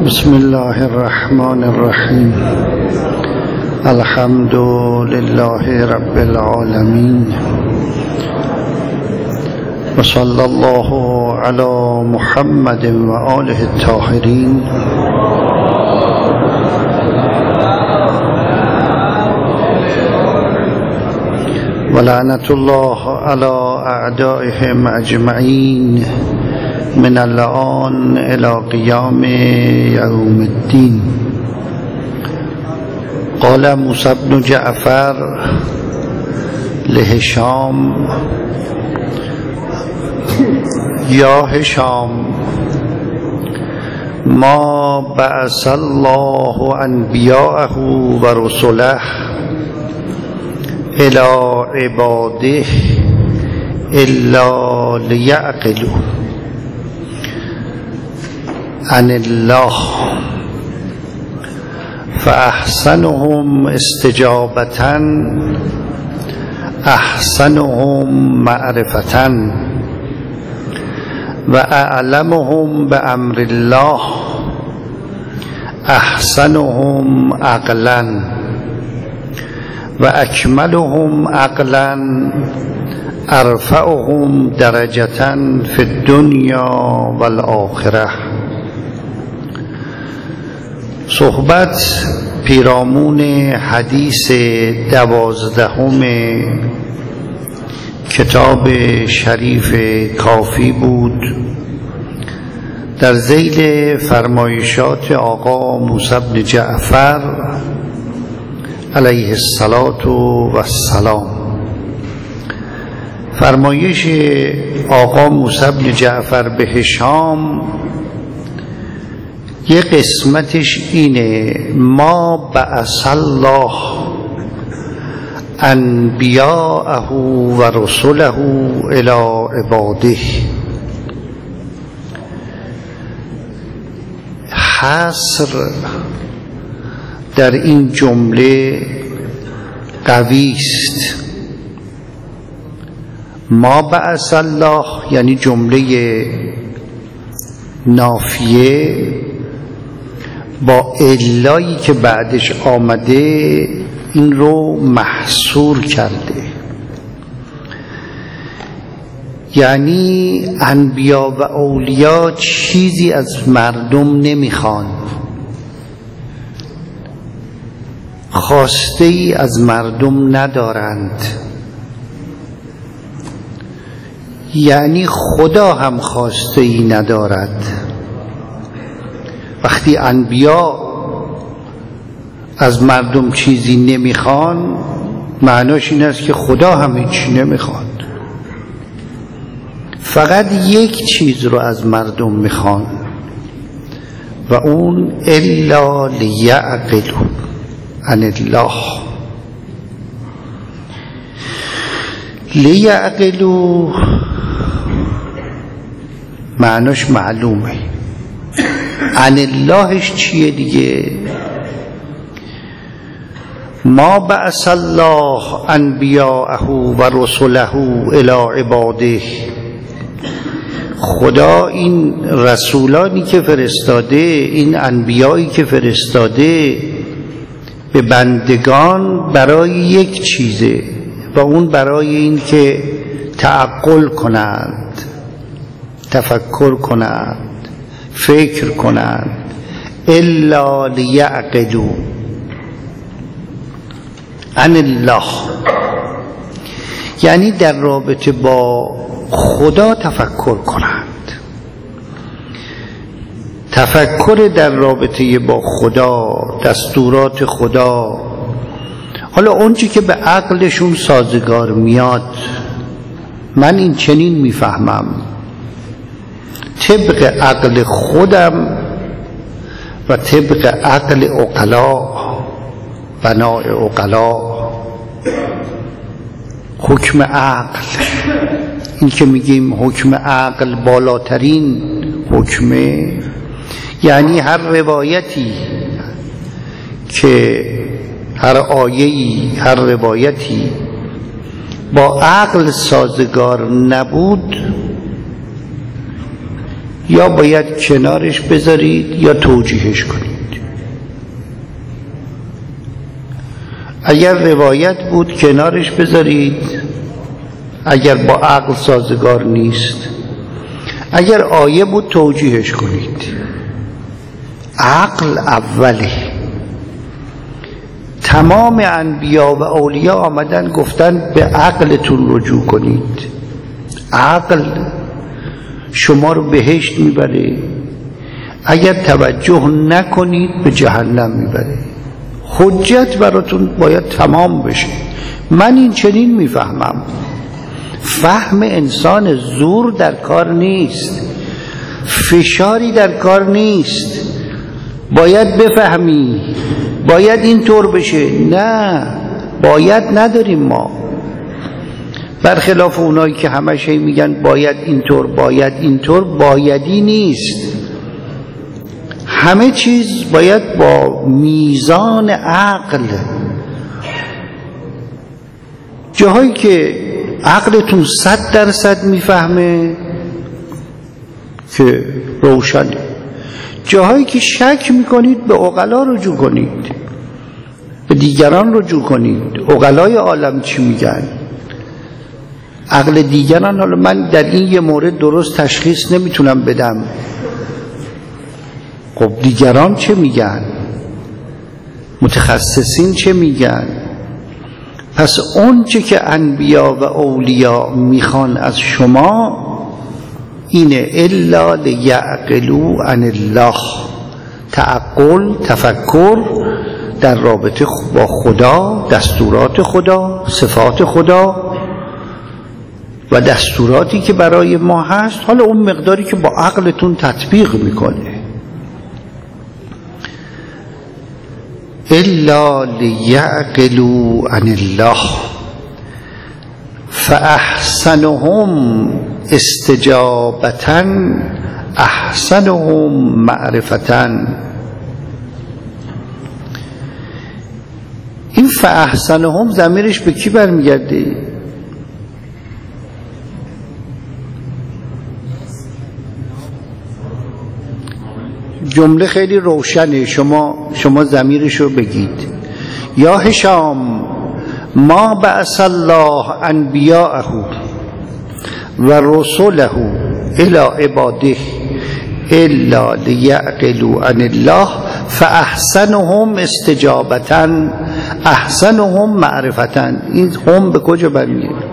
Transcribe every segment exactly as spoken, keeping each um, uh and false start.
بسم الله الرحمن الرحیم. الحمد لله رب العالمین و صلی الله علی محمد و آله الطاهرین. و لعنت الله علی اعدائهم اجمعین من الآن الى قیام یوم الدین. قال موسی بن جعفر لهشام: یا هشام، ما بعث الله انبیاءه و رسله الى عباده الا لیعقلوا عن الله فاحسنهم استجابة احسنهم معرفة و اعلمهم بامر الله احسنهم عقلا و اکملهم عقلا ارفعهم درجة فی الدنیا والآخرة. صحبت پیرامون حدیث دوازدهم کتاب شریف کافی بود در ذیل فرمایشات آقا موسی بن جعفر علیه السلام. فرمایش آقا موسی بن جعفر به هشام یه قسمتش اینه: ما بعث الله انبیاءه و رسله الی عباده. حصر در این جمله قوی است. ما بعث الله یعنی جمله نافیه با علایی که بعدش آمده این رو محصور کرده، یعنی انبیا و اولیا چیزی از مردم نمیخوان، خواسته ای از مردم ندارند، یعنی خدا هم خواسته ای ندارد. وقتی انبیا از مردم چیزی نمیخوان معناش این است که خدا هم هیچی نمیخواد، فقط یک چیز رو از مردم میخوان و اون الا لیعقلوا عن الله. لیعقلوا معناش معلومه، عن اللهش چیه دیگه؟ ما بعث الله انبیاءه و رسله الی عباده. خدا این رسولانی که فرستاده، این انبیایی که فرستاده به بندگان برای یک چیزه و اون برای این که تعقل کنند، تفکر کنند، فکر کنند. الا لیعقلوا عن الله یعنی در رابطه با خدا تفکر کنند. تفکر در رابطه با خدا، دستورات خدا، حالا اونچه که به عقلشون سازگار میاد. من این چنین میفهمم طبق عقل خودم و طبق عقل عقلا، بناء عقلا، حکم عقل. این که میگیم حکم عقل بالاترین حکمه، یعنی هر روایتی که هر آیه‌ای، هر روایتی با عقل سازگار نبود یا باید کنارش بذارید یا توجیهش کنید. اگر روایت بود کنارش بذارید، اگر با عقل سازگار نیست. اگر آیه بود توجیهش کنید. عقل اوله. تمام انبیا و اولیاء آمدن گفتن به عقلتون رجوع کنید. عقل شما رو بهشت میبره، اگر توجه نکنید به جهنم میبره. حجت براتون باید تمام بشه. من این چنین میفهمم. فهم انسان زور در کار نیست، فشاری در کار نیست. باید بفهمی، باید اینطور بشه. نه، باید نداریم ما. برخلاف اونایی که همش میگن باید اینطور باید اینطور، بایدی نیست. همه چیز باید با میزان عقل. جاهایی که عقلتون صد درصد میفهمه که روشنه، جاهایی که شک میکنید به عقلا رجوع کنید، به دیگران رجوع کنید. عقلای عالم چی میگن؟ عقل دیگران. حالا من در این یه مورد درست تشخیص نمیتونم بدم. خب دیگران چه میگن؟ متخصصین چه میگن؟ پس اون چه که انبیا و اولیاء میخوان از شما اینه الا لیعقلوا عن الله. تعقل، تفکر در رابطه با خدا، دستورات خدا، صفات خدا و دستوراتی که برای ما هست، حالا اون مقداری که با عقلتون تطبیق میکنه. الا لیعقلوا عن الله فاحسنهم استجابة احسنهم معرفة. این فاحسنهم ضمیرش به کی برمیگرده؟ جمله خیلی روشنه، شما شما ضمیرش رو بگید. یا هشام ما بعث الله انبیاءه و رسوله الی عباده الا لیعقلوا عن الله فاحسنهم استجابة احسنهم معرفة. این هم به کجا برمیگرده؟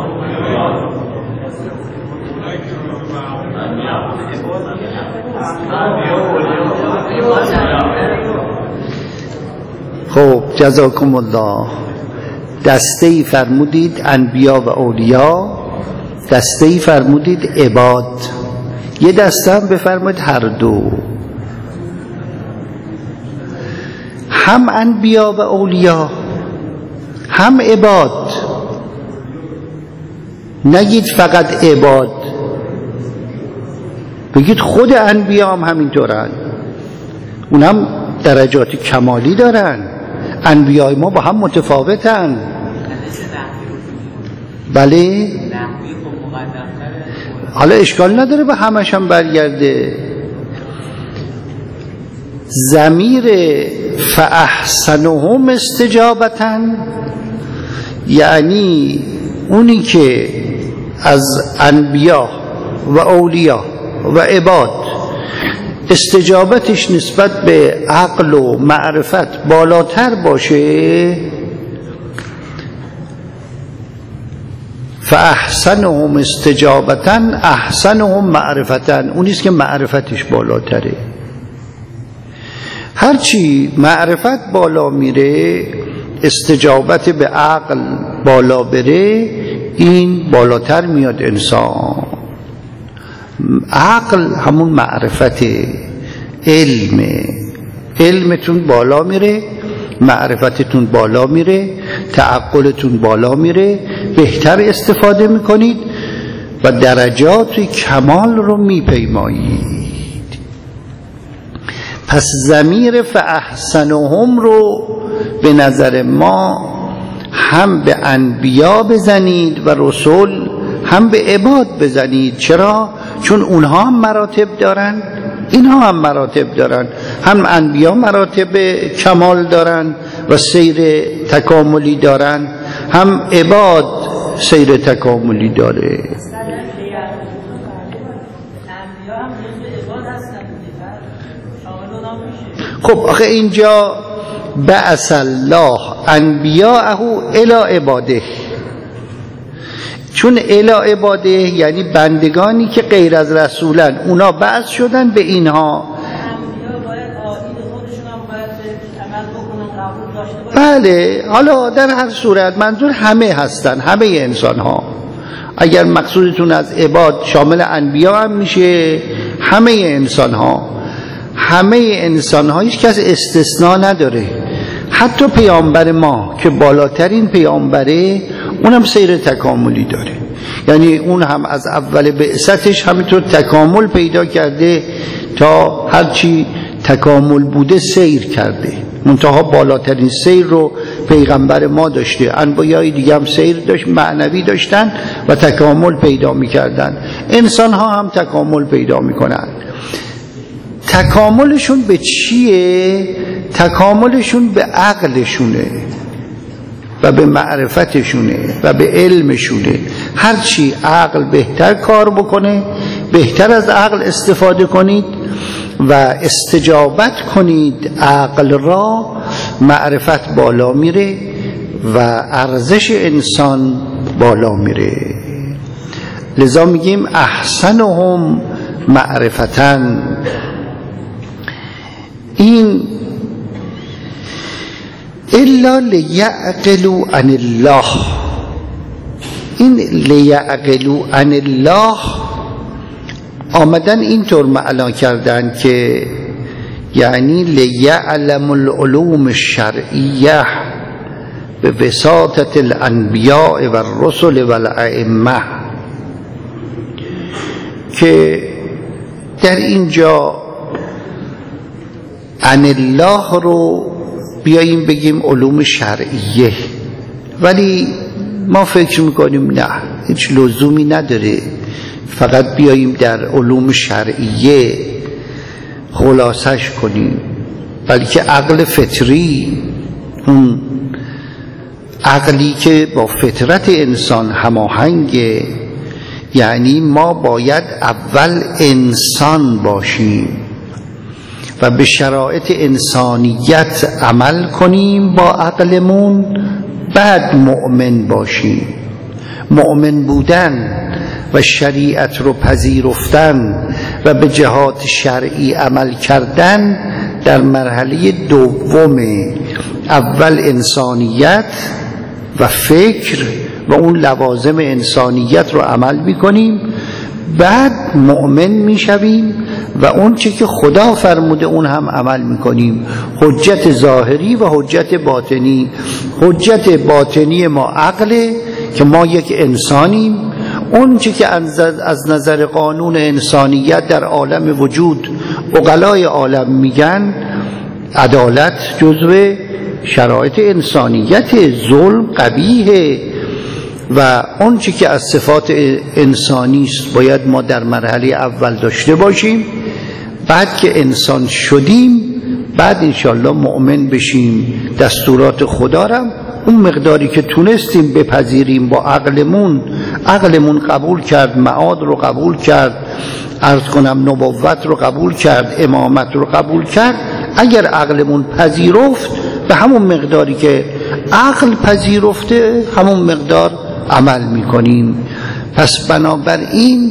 خب جزاکم الله. دسته ای فرمودید انبیا و اولیاء، دسته ای فرمودید عباد، یه دسته هم بفرمایید هر دو. هم انبیا و اولیاء هم عباد. نگید فقط عباد، بگید خود انبیا هم همینطورن، اون هم درجات کمالی دارن. انبیای ما با هم متفاوتن. بله، حالا اشکال نداره به همش هم برگرده. ضمیر فاحسنهم استجابة یعنی اونی که از انبیا و اولیاء و عباد استجابتش نسبت به عقل و معرفت بالاتر باشه، فاحسنهم استجابة احسنهم معرفة، اونیست که معرفتش بالاتره. هرچی معرفت بالا میره، استجابت به عقل بالا بره، این بالاتر میاد انسان. عقل همون معرفت، علم، علمتون بالا میره، معرفتتون بالا میره، تعقلتون بالا میره، بهتر استفاده میکنید و درجات کمال رو میپیمایید. پس ضمیر فاحسنهم رو به نظر ما هم به انبیا بزنید و رسول، هم به عباد بزنید. چرا؟ چون اونها هم مراتب دارن، اینها هم مراتب دارن. هم انبیا مراتب کمال دارن و سیر تکاملی دارن، هم عباد سیر تکاملی داره. خب آخه اینجا بعث الله انبیاءه الی عباده، چون الی عباده یعنی بندگانی که غیر از رسولن، اونا بعث شدن به اینها. بله، حالا در هر صورت منظور همه هستن، همه انسان ها. اگر مقصودتون از عباد شامل انبیا هم میشه، همه انسان ها، همه انسان ها، هیچ کس استثناء نداره. حتی پیامبر ما که بالاترین پیامبره، اونم سیر تکاملی داره. یعنی اون هم از اول بعثتش همینطور تکامل پیدا کرده تا هرچی تکامل بوده سیر کرده. منتها بالاترین سیر رو پیغمبر ما داشته. انبیای دیگه هم سیر داشت، معنوی داشتن و تکامل پیدا میکردن. انسان ها هم تکامل پیدا میکنن. تکاملشون به چیه؟ تکاملشون به عقلشونه و به معرفتشونه و به علمشونه. هرچی عقل بهتر کار بکنه، بهتر از عقل استفاده کنید و استجابت کنید عقل را، معرفت بالا میره و ارزش انسان بالا میره. لذا میگیم احسنهم معرفتن. این الا لیعقلوا عن الله، این لیعقلوا عن الله آمدن اینطور معنا کردن که یعنی لیعلم العلوم الشرعیه به وساطت الانبیاء و الرسل و الائمه، که در اینجا عن الله رو بیاییم بگیم علوم شرعیه، ولی ما فکر میکنیم نه، هیچ لزومی نداره فقط بیاییم در علوم شرعیه خلاصش کنیم، بلکه عقل فطری، اون عقلی که با فطرت انسان هماهنگه، یعنی ما باید اول انسان باشیم و به شرایط انسانیت عمل کنیم با عقلمون، بعد مؤمن باشیم. مؤمن بودن و شریعت رو پذیرفتن و به جهات شرعی عمل کردن در مرحله دومه. اول انسانیت و فکر و اون لوازم انسانیت رو عمل میکنیم، بعد مؤمن میشویم و اون چی که خدا فرموده اون هم عمل میکنیم. حجت ظاهری و حجت باطنی. حجت باطنی ما عقله که ما یک انسانیم، اون چی که از نظر قانون انسانیت در عالم وجود عقلای عالم میگن عدالت جزو شرایط انسانیت، ظلم قبیحه و اون چی که از صفات انسانی است باید ما در مرحله اول داشته باشیم. بعد که انسان شدیم بعد انشالله مؤمن بشیم، دستورات خدا را اون مقداری که تونستیم بپذیریم با عقلمون. عقلمون قبول کرد، معاد رو قبول کرد، عرض کنم نبوت رو قبول کرد، امامت رو قبول کرد. اگر عقلمون پذیرفت به همون مقداری که عقل پذیرفته همون مقدار عمل میکنیم. پس بنابراین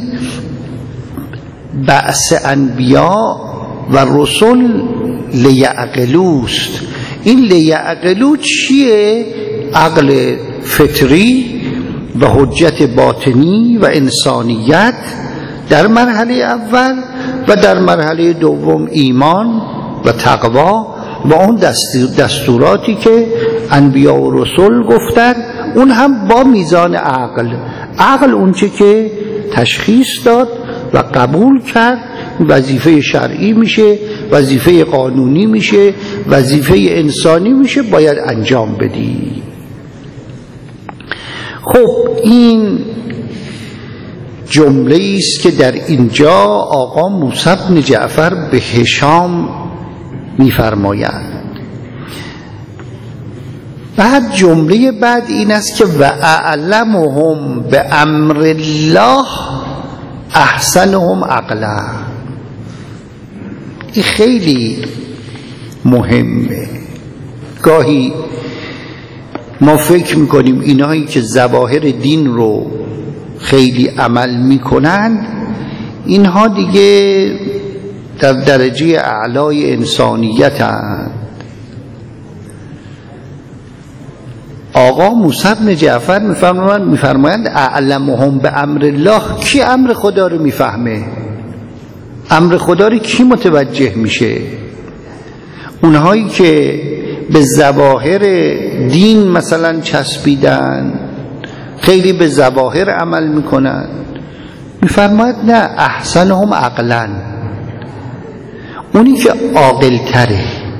بعث انبیا و رسول لیعقلوست. این لیعقلو چیه؟ عقل فطری و حجت باطنی و انسانیت در مرحله اول و در مرحله دوم ایمان و تقوا و اون دستوراتی که انبیا و رسول گفتن، اون هم با میزان عقل. عقل اون چه که تشخیص داد و قبول کرد وظیفه شرعی میشه، وظیفه قانونی میشه، وظیفه انسانی میشه، باید انجام بدی. خب این جمله است که در اینجا آقا موسی بن جعفر به هشام می‌فرمایند. بعد جمله بعد این است که و اعلمهم به امر الله احسنهم عقلا. این خیلی مهمه. گاهی ما فکر میکنیم اینایی که ظواهر دین رو خیلی عمل میکنن اینها دیگه در درجه اعلای انسانیت هستند. آقا موسی بن جعفر میفرمایند میفرمایند اعلمهم به امر الله. کی امر خدا رو میفهمه؟ امر خدا رو کی متوجه میشه؟ اونهایی که به ظواهر دین مثلا چسبیدن، خیلی به ظواهر عمل میکنن. میفرماید نه، احسنهم عقلا، اونی که عاقل تره.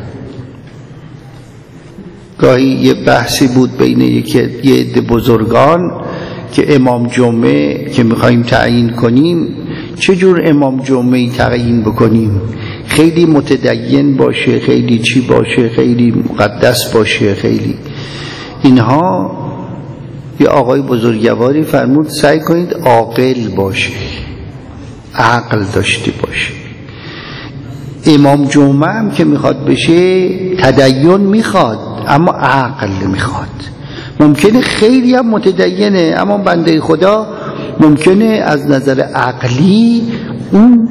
گاهی یه بحثی بود بین یکی یه عده بزرگان که امام جمعه که میخوایم تعیین کنیم چه جور امام جمعه تعیین بکنیم؟ خیلی متدین باشه، خیلی چی باشه، خیلی مقدس باشه، خیلی اینها. یه آقای بزرگواری فرمود سعی کنید عاقل باشه، عقل داشته باشه. امام جمعه هم که میخواد بشه تدین میخواد اما عقل میخواد. ممکنه خیلی هم متدینه اما بنده خدا ممکنه از نظر عقلی اون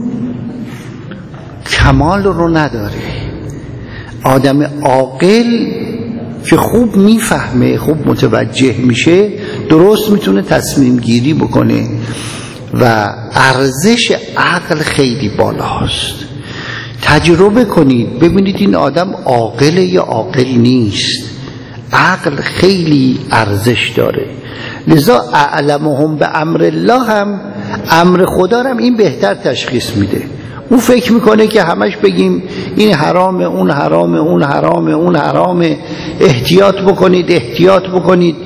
کمال رو نداره. آدم عاقل که خوب میفهمه، خوب متوجه میشه، درست میتونه تصمیم گیری بکنه و ارزش عقل خیلی بالاست. تجربه کنید ببینید این آدم عاقله یا عاقل نیست. عقل خیلی ارزش داره. لذا اعلمهم به امر الله هم امر خدا هم این بهتر تشخیص میده. اون فکر میکنه که همش بگیم این حرامه، اون حرامه، اون حرامه، اون حرامه، احتیاط بکنید، احتیاط بکنید.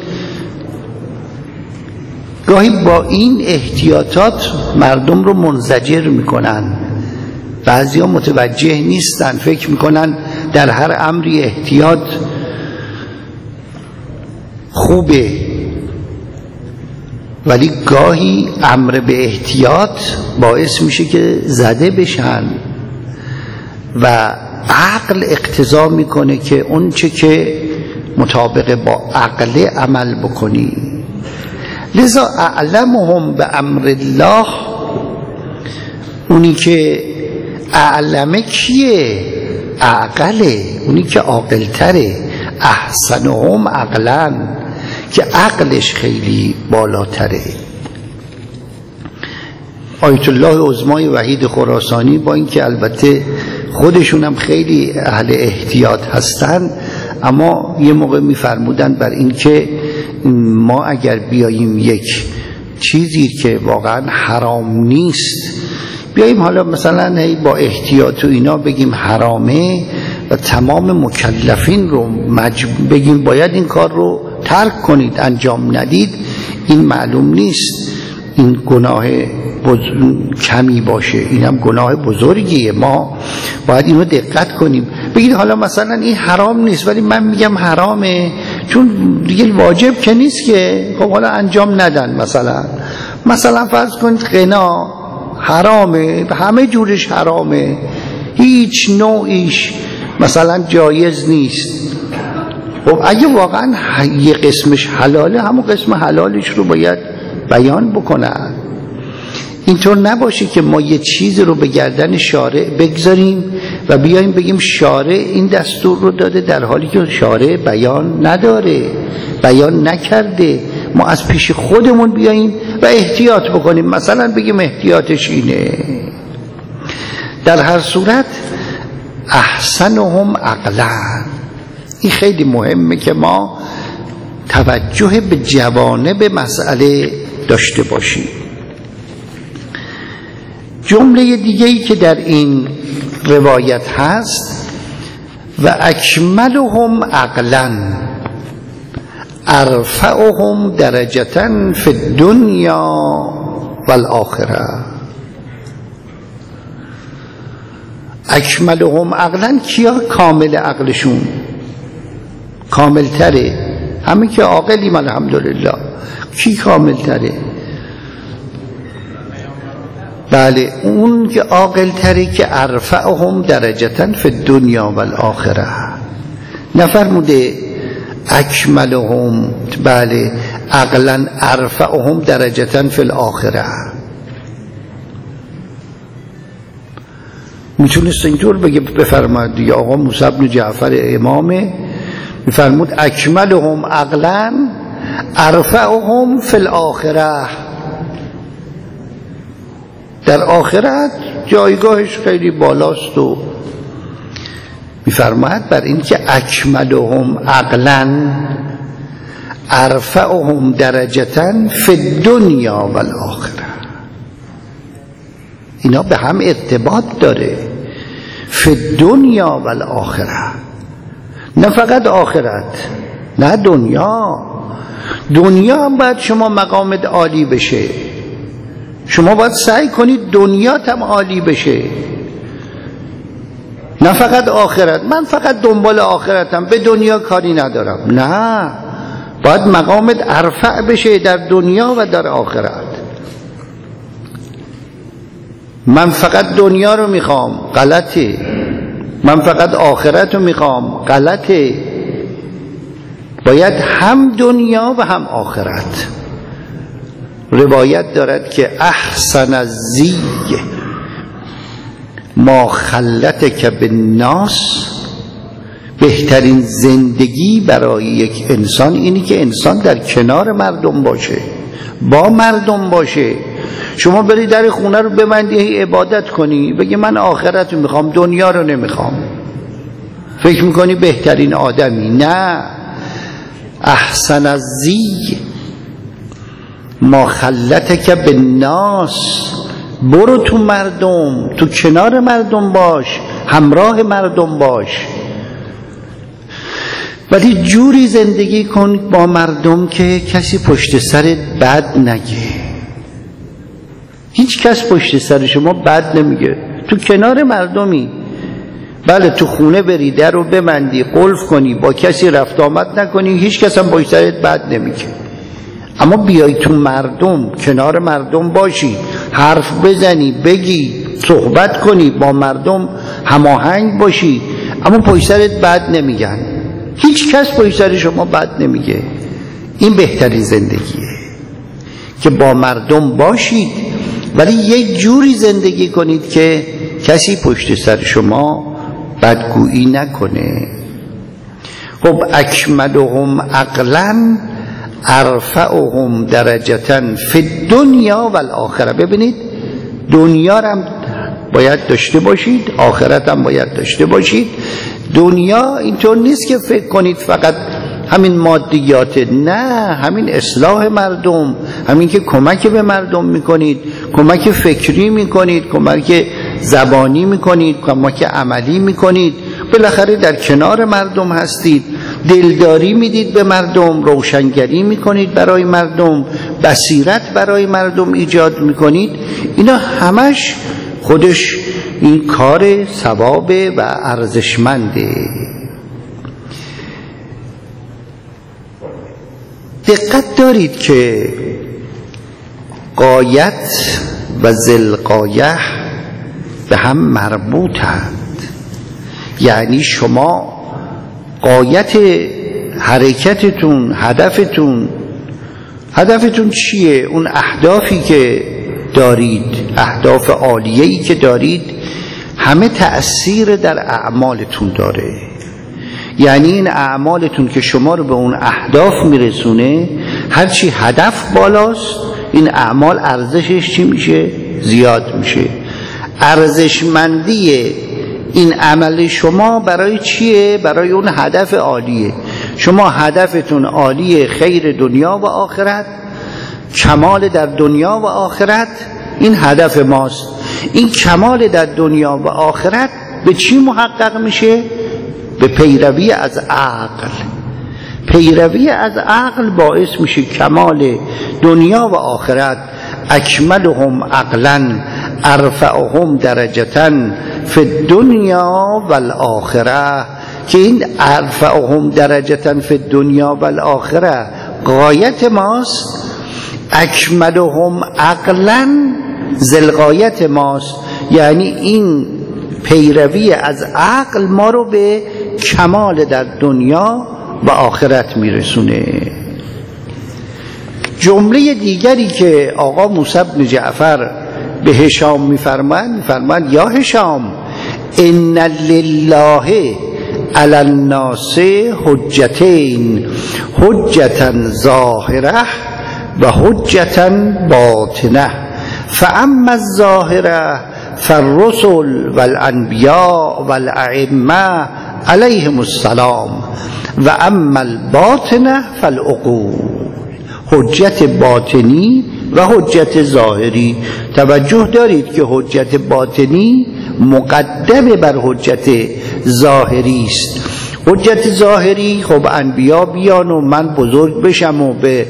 گاهی با این احتیاطات مردم رو منزجر میکنن. بعضی ها متوجه نیستن، فکر میکنن در هر امری احتیاط خوبه، ولی گاهی امر به احتیاط باعث میشه که زده بشن و عقل اقتضا میکنه که اون چه که مطابق با عقل عمل بکنی. لذا اعلمهم به امر الله، اونی که اعلمه کیه؟ عقله، اونی که عاقل تره. احسنهم عقلا، که عقلش خیلی بالاتره. آیت الله عظمای وحید خراسانی با اینکه البته خودشون هم خیلی اهل احتیاط هستن اما یه موقع میفرمودن بر اینکه ما اگر بیاییم یک چیزی که واقعا حرام نیست بیاییم حالا مثلا هی با احتیاط و اینا بگیم حرامه و تمام مکلفین رو مجبور بگیم باید این کار رو ترک کنید، انجام ندید، این معلوم نیست این گناه کمی باشه، این هم گناه بزرگیه. ما باید اینو دقت کنیم. بگید حالا مثلا این حرام نیست ولی من میگم حرامه چون دیگه واجب که نیست که، خب حالا انجام ندن. مثلا مثلا فرض کنید غنا حرامه، همه جورش حرامه، هیچ نوعیش مثلا جایز نیست. خب اگه واقعا یه قسمش حلاله همون قسم حلالش رو باید بیان بکنن. اینطور نباشه که ما یه چیز رو به گردن شارع بگذاریم و بیایم بگیم شارع این دستور رو داده در حالی که شارع بیان نداره، بیان نکرده. ما از پیش خودمون بیاییم و احتیاط بکنیم، مثلا بگیم احتیاطش اینه. در هر صورت احسنهم عقلا، این خیلی مهمه که ما توجه به جوانب مسئله داشته باشیم. جمله دیگه‌ای که در این روایت هست و اکملهم عقلا ارفعهم درجة فی الدنیا و الاخره. اکملهم عقلا کیا کامل عقلشون؟ کامل تره همین که عاقلیم الحمدلله. کی کامل تره؟ بله اون که عاقل تره که ارفعهم درجتا فی الدنیا و الاخره. نفرموده اکملهم، بله عقلا ارفعهم درجتا فی الاخره. میتونست اینطور بگه بفرماد دیگه. آقا موسی بن جعفر امامه میفرمود اکملهم عقلا ارفعهم فی الاخره. در آخرت جایگاهش خیلی بالاست و میفرماید بر این که اکملهم عقلا ارفعهم درجتا فی الدنیا و الاخره. اینا به هم ارتباط داره. فی الدنیا و الاخره، نه فقط آخرت، نه دنیا. دنیا هم باید شما مقامت عالی بشه. شما باید سعی کنید دنیات هم عالی بشه، نه فقط آخرت. من فقط دنبال آخرتم، به دنیا کاری ندارم. نه، باید مقامت ارفع بشه در دنیا و در آخرت. من فقط دنیا رو میخوام، غلطه. من فقط آخرت رو میخوام، غلطه. باید هم دنیا و هم آخرت. روایت دارد که احسن الزی ما خلتک بالناس، بهترین زندگی برای یک انسان اینی که انسان در کنار مردم باشه، با مردم باشه. شما بری در خونه رو ببندی عبادت کنی، بگی من آخرت رو میخوام دنیا رو نمیخوام، فکر میکنی بهترین آدمی. نه، احسن الزی ما خلتک بالناس، برو تو مردم، تو کنار مردم باش، همراه مردم باش، ولی جوری زندگی کن با مردم که کسی پشت سرت بد نگه. هیچ کس پشت سر شما بد نمیگه، تو کنار مردمی. بله تو خونه بری در رو ببندی، قلف کنی، با کسی رفت آمد نکنی، هیچ کس هم پشت سرت بد نمیگه. اما بیای تو مردم، کنار مردم باشی، حرف بزنی، بگی، صحبت کنی، با مردم هماهنگ باشی، اما پشت سرت بد نمیگن. هیچ کس پشت سر شما بد نمیگه. این بهترین زندگیه که با مردم باشید ولی یک جوری زندگی کنید که کسی پشت سر شما بدگویی نکنه. خب اکملهم عقلا ارفعهم درجتا فی الدنیا و الاخره. ببینید دنیا هم باید داشته باشید، آخرت هم باید داشته باشید. دنیا اینطور نیست که فکر کنید فقط همین مادیات، نه، همین اصلاح مردم، همین که کمک به مردم میکنید، کمک فکری میکنید، کمک زبانی میکنید، کمک عملی میکنید، بالاخره در کنار مردم هستید، دلداری میدید به مردم، روشنگری میکنید برای مردم، بصیرت برای مردم ایجاد میکنید. اینا همش خودش این کار ثوابه و ارزشمنده. دقت دارید که غایت و ذوالغایه به هم مربوطند. یعنی شما غایت حرکتتون، هدفتون هدفتون چیه؟ اون اهدافی که دارید، اهداف عالیه‌ای که دارید، همه تأثیر در اعمالتون داره. یعنی این اعمالتون که شما رو به اون اهداف میرسونه، هرچی هدف بالاست این اعمال ارزشش چی میشه؟ زیاد میشه. ارزشمندی این عمل شما برای چیه؟ برای اون هدف عالیه. شما هدفتون عالیه، خیر دنیا و آخرت، کمال در دنیا و آخرت، این هدف ماست. این کمال در دنیا و آخرت به چی محقق میشه؟ به پیروی از عقل. پیروی از عقل باعث میشه کمال دنیا و آخرت اکملهم عقلا ارفعهم درجة فی الدنیا والآخره، که این ارفعهم درجة فی الدنیا والآخره غایت ماست، اکملهم عقلا ذلغایت ماست، یعنی این پیروی از عقل ما رو به کمال در دنیا و آخرت میرسونه. جمله دیگری که آقا موسی بن جعفر به هشام میفرماند، میفرماند یا هشام ان لله علی الناس حجتین، حجتا ظاهره و حجتا باطنه، فاما الظاهره فالرسل والانبیاء والائمه علیهم السلام و اما الباطنه فالعقول. حجت باطنی و حجت ظاهری. توجه دارید که حجت باطنی مقدم بر حجت ظاهری است. حجت ظاهری خب انبیا بیان و من بزرگ بشم و به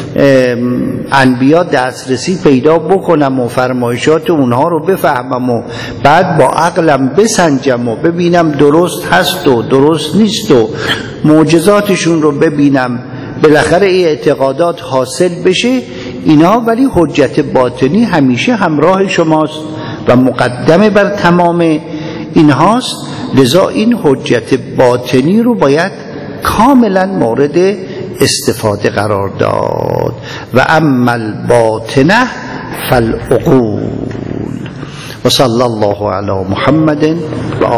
انبیا دسترسی پیدا بکنم و فرمایشات اونها رو بفهمم و بعد با عقلم بسنجم و ببینم درست هست و درست نیست و معجزاتشون رو ببینم، بالاخره این اعتقادات حاصل بشه اینا. ولی حجت باطنی همیشه همراه شماست و مقدمه بر تمام اینهاست. لذا این حجت باطنی رو باید کاملا مورد استفاده قرار داد. و اما الباطنه فالعقول. و صلی الله علی محمد و